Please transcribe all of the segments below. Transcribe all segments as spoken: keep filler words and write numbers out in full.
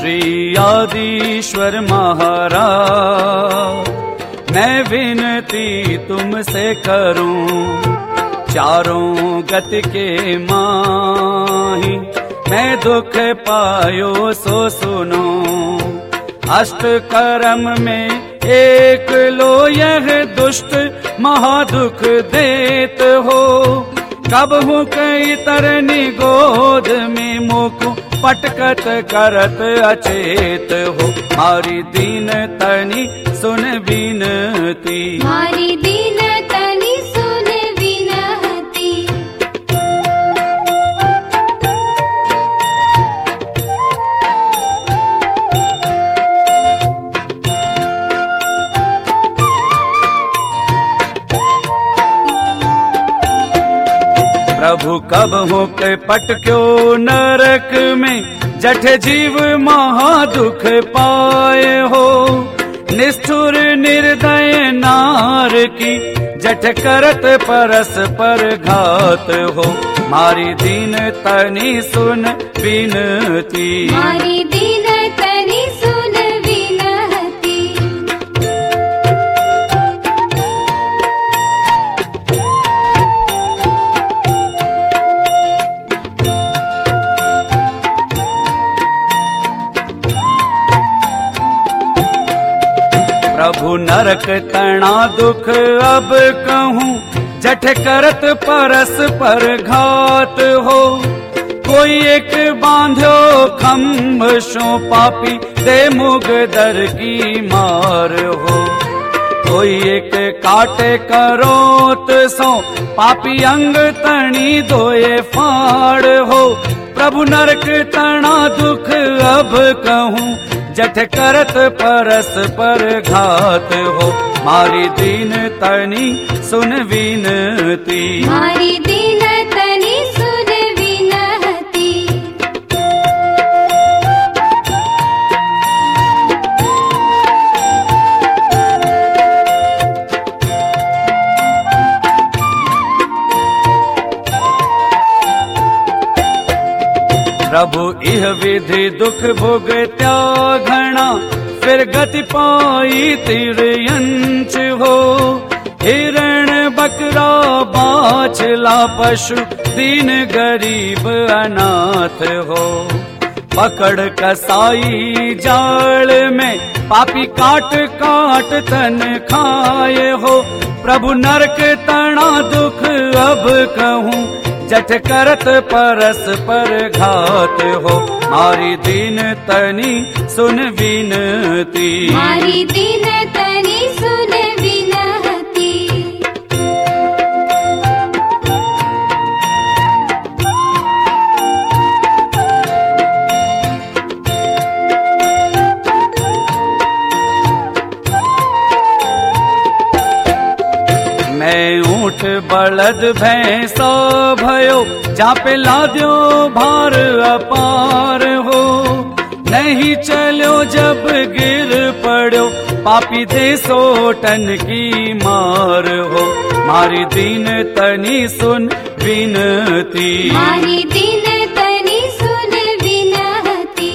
श्री आदिश्वर महाराज, मैं विनती तुमसे करूं, चारों गति के माही मैं दुख पायो सो सुनो। अष्ट कर्म में एक लो यह दुष्ट महादुख देत हो, कब हूँ कई तरनी गोद में मोको पटकत करत अचेत हो। मारी दीन तनी सुन विनती, मारी दीन तनी सुन विनती। प्रभु कब हो के पटक्यो नरक में, जठ जीव महादुख पाए हो। निष्ठुर निर्दय नार की जठ करत परस पर घात हो। मारी दीन तनी सुन विनती, मारी दीन तनी सुन विनती। प्रभु नरक तना दुख अब कहूँ, जठ करत परस पर घात हो। कोई एक बांध्यो खम्भ शो पापी दे मुग दर की मार हो। कोई एक काटे करोत सो पापी अंग तणी दोए फाड़ हो। प्रभु नरक तना दुख अब कहूँ, जठ करत परस पर घात हो। मारी दीन तनी सुन विनती, मारी दीन तनी सुन विनती। प्रभु इह विधि दुख भोगत्या घना, फिर गति पाई तिर्यंच हो। हिरण बकरा बाछला पशु दीन गरीब अनाथ हो। पकड़ कसाई जाल में पापी काट काट तन खाए हो। प्रभु नरक तना दुख अब कहूँ, जठ करत परस पर घात हो। मारी दीन तनी सुन विनती, मारी दीन तनी सुन विनती। मैं ऊंट बलद भैंसा भयो, जा पे लाद्यो भार अपार हो। नहीं चलो जब गिर पड़ो, पापी दे सोटन की मार हो। मारी दीन तनी सुन विनती, मारी दीन तनी सुन विनती।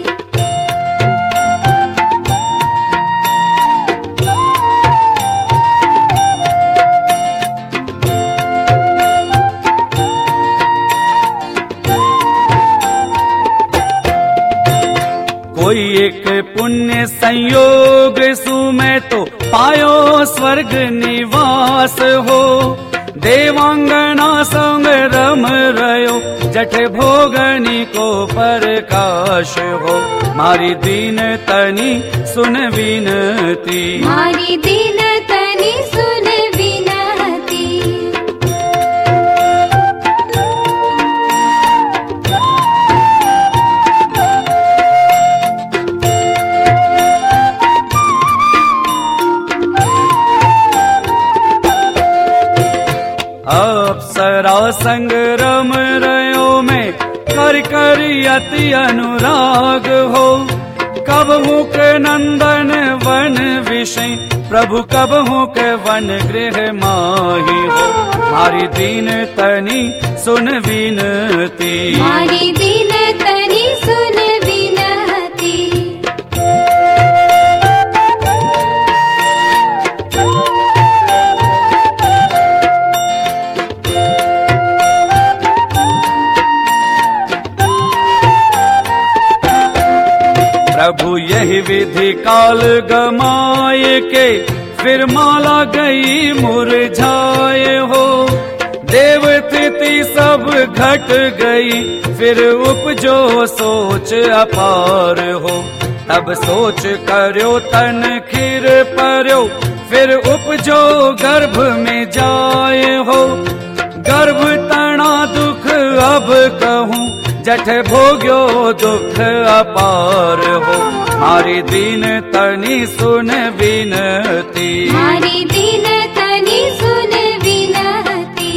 कोई एक पुण्य संयोग सु मैं तो पायो स्वर्ग निवास हो। देवांगना संग रम रयो, जठ भोगनी को प्रकाश हो। मारी दीन तनी सुन विनती, मारी दीन तनी सुन विनती। अप्सरा संग रम रयो में, कर कर अति अनुराग हो। कब हूँ के नंदन वन विषय, प्रभु कब हूँ के वन गृह माही हो। मारी दीन तनी सुन विनती, मारी दीन तनी सुन विनती। प्रभु यही विधि काल गमाए के फिर माला गई मुरझाए हो। देव तिथि सब घट गई फिर उपजो सोच अपार हो। तब सोच कर्यो तन खीर पर्यो फिर उपजो गर्भ में जाए हो। गर्भ तना दुख अब कहूँ जठ भोग्यो दुख अपार हो। मारी दीन तनी सुन विनती, मारी दीन तनी सुन विनती।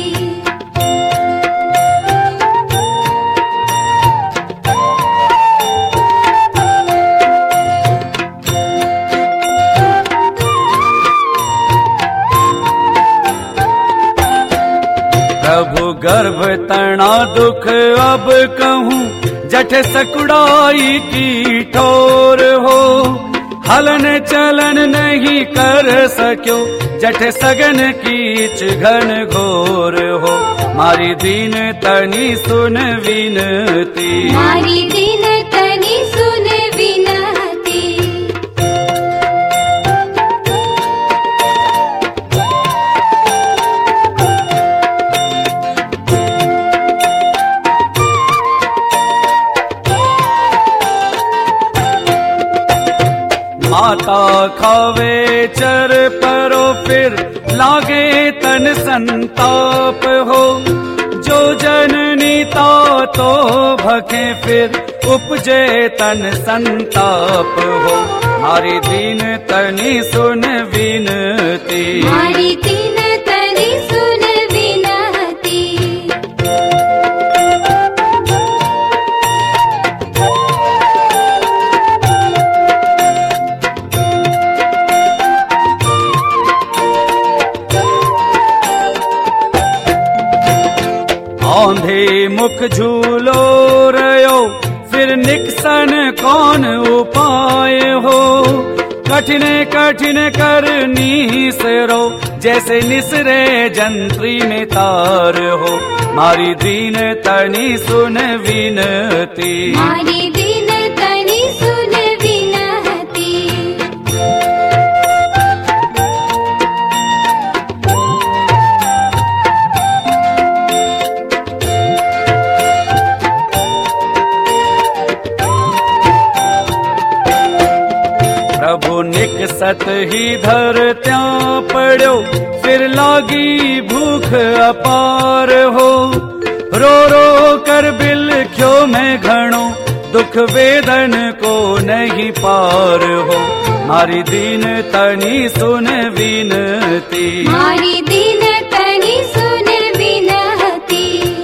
प्रभु गर्भ तना दुख अब कहूँ जठ सकुड़ाई की ठोर हो। हलन चलन नहीं कर सक्यो जठ सगन कीच घन घोर हो। मारी दीन तनी सुन विनती, मारी दीन तनी सुन विनती। माता खावे चर परो फिर लागे तन संताप हो। जो जननी तो भखे फिर उपजे तन संताप हो। मारी दीन तनी सुन विनती, मारी दीन तनी सुन विनती। औंधे मुख झूलो रयो फिर निकसन कौन उपाय हो। कठिन कठिन करनी सिरो जैसे निसरे जंत्री में तार हो। मारी दीन तनी सुन विनती, मारी दीन तनी सुन विनती। प्रभु निकसत ही धरत्या पड़ो फिर लागी भूख अपार हो। रो रो कर बिलख्यो मैं घणो दुख वेदन को नहीं पार हो। मारी दीन तनी सुन विनती, मारी दीन तनी सुन विनती।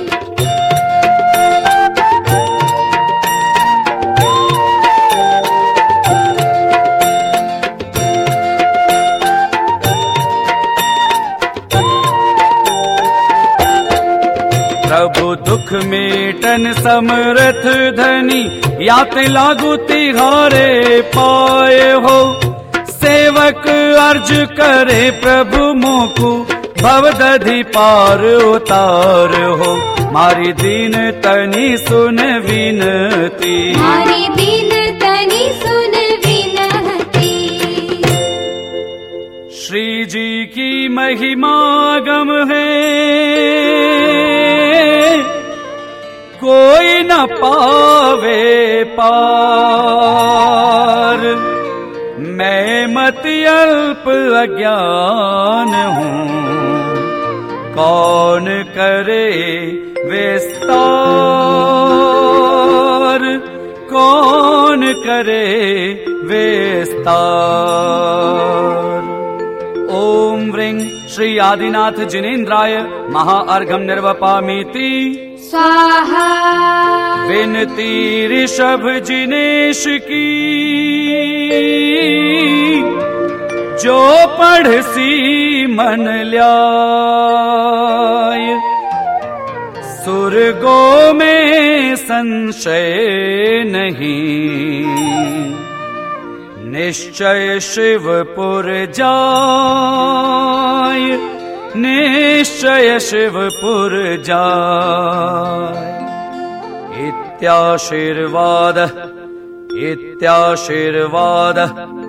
प्रभु दुख मेटन समरथ धनी यात लागू तिहारे पाए हो। सेवक अर्ज करे प्रभु मोकु भवदधि पार उतार हो। मारी दीन तनी सुन विनती, मारी दीन तनी सुन विनती। श्री जी की महिमा गम है कोई न पावे पार। मैं मति अल्प अज्ञान हूँ कौन करे विस्तार, कौन करे विस्तार। ओम व्रिंग श्री आदिनाथ जिनेन्द्राय महाअर्घम निर्वपामीति स्वाहा। विनती ऋषभ जिनेश की जो पढ़ सी मन ल्याय। सुरगो में संशय नहीं निश्चय शिवपुर जाय, निश्चय शिवपुर जाय। इत्याशीर्वाद इत्याशीर्वादः।